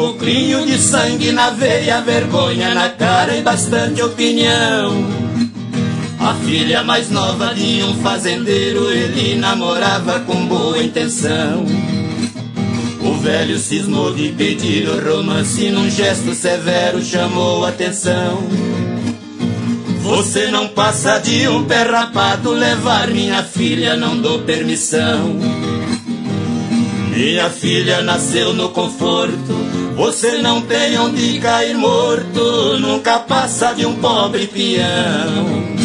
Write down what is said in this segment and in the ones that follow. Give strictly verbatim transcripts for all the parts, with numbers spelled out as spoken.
caboclinho de sangue na veia, vergonha na cara e bastante opinião. A filha mais nova de um fazendeiro, ele namorava com boa intenção. O velho cismou de pedir o romance, num gesto severo chamou atenção. Você não passa de um pé rapado, levar minha filha não dou permissão. Minha filha nasceu no conforto, você não tem onde cair morto, nunca passa de um pobre peão.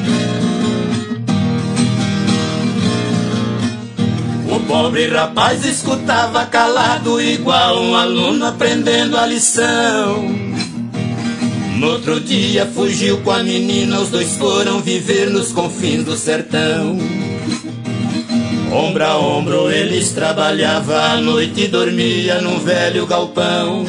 O pobre rapaz escutava calado, igual um aluno aprendendo a lição. No outro dia fugiu com a menina, os dois foram viver nos confins do sertão. Ombro a ombro eles trabalhavam, à noite dormia num velho galpão.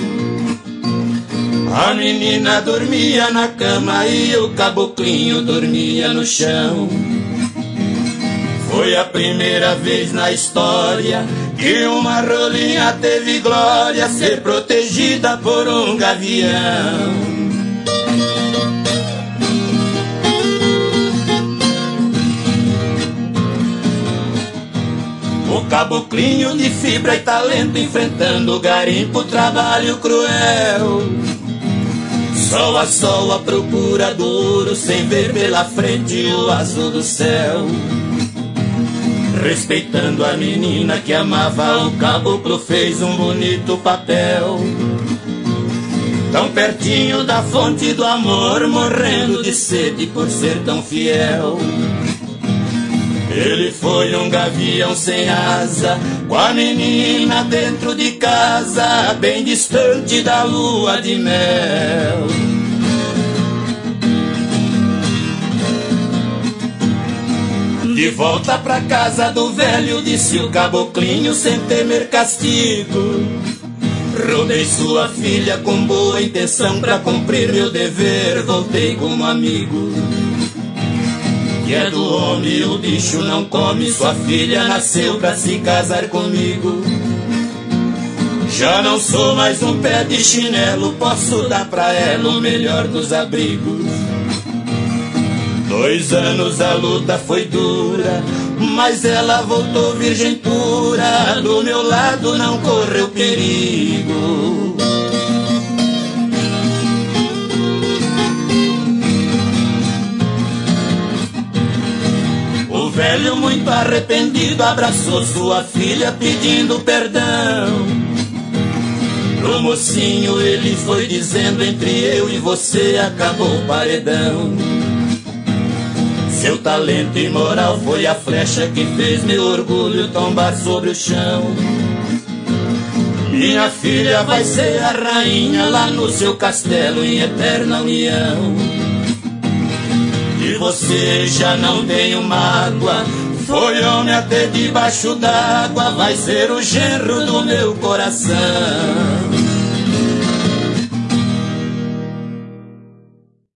A menina dormia na cama e o caboclinho dormia no chão. Foi a primeira vez na história que uma rolinha teve glória, ser protegida por um gavião. O caboclinho de fibra e talento, enfrentando o garimpo, trabalho cruel. Sol a sol a procura do ouro, sem ver pela frente o azul do céu. Respeitando a menina que amava, o caboclo fez um bonito papel. Tão pertinho da fonte do amor, morrendo de sede por ser tão fiel. Ele foi um gavião sem asa, com a menina dentro de casa, bem distante da lua de mel. De volta pra casa do velho, disse o caboclinho sem temer castigo. Roubei sua filha com boa intenção, pra cumprir meu dever voltei como amigo. Que é do homem o bicho não come, sua filha nasceu pra se casar comigo. Já não sou mais um pé de chinelo, posso dar pra ela o melhor dos abrigos. Dois anos a luta foi dura, mas ela voltou virgem pura, do meu lado não correu perigo. O velho, muito arrependido, abraçou sua filha pedindo perdão. Pro mocinho ele foi dizendo, entre eu e você acabou o paredão. Seu talento e moral foi a flecha que fez meu orgulho tombar sobre o chão. Minha filha vai ser a rainha lá no seu castelo em eterna união. E você já não tenho mágoa, foi homem até debaixo d'água, vai ser o genro do meu coração.